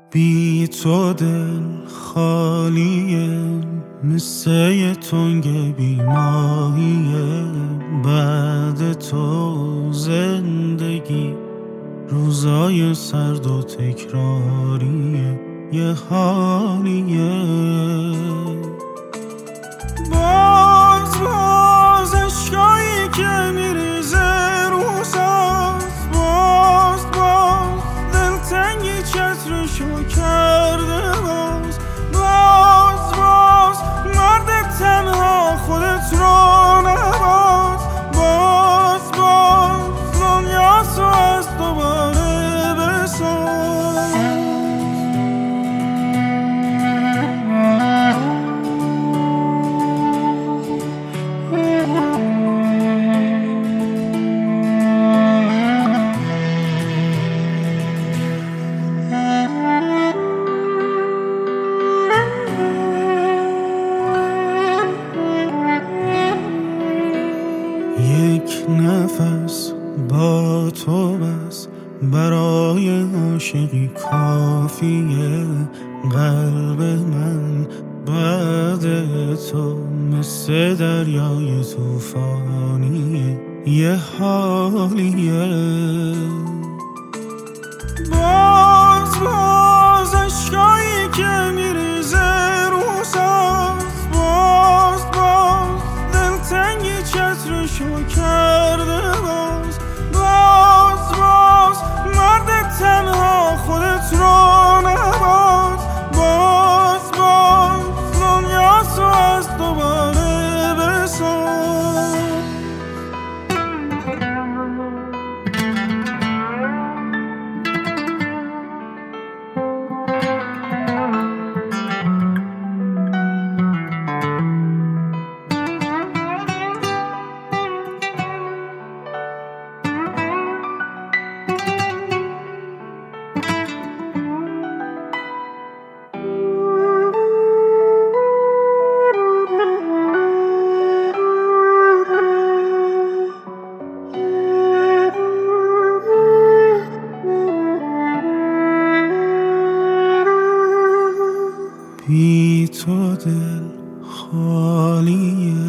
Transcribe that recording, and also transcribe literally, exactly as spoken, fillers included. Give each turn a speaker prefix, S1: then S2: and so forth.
S1: بی تو دل خالیه، مثل یه تنگ بیماریه. بعد تو زندگی روزای سرد و تکراریه، یه حالیه. باز باز عشقایی که میریزه روزاست، باز باز دلتنگی چترشو کرده، باز باز باز مرد تنها خودت رو نباز، باز باز دنیا تو از دوباره بساز. یک نفس با تو بس برای عاشقی کافیه. قلب من بعد تو مثل دریای طوفانیه، یه حالیه. باز باز عشقایی که میریزه روزاست، باز باز دلتنگی چترشو کرده، باز باز باز مرد تنها خودت رو نباز، باز باز دنیا تو از دوباره بساز. بی تو دل خالیه،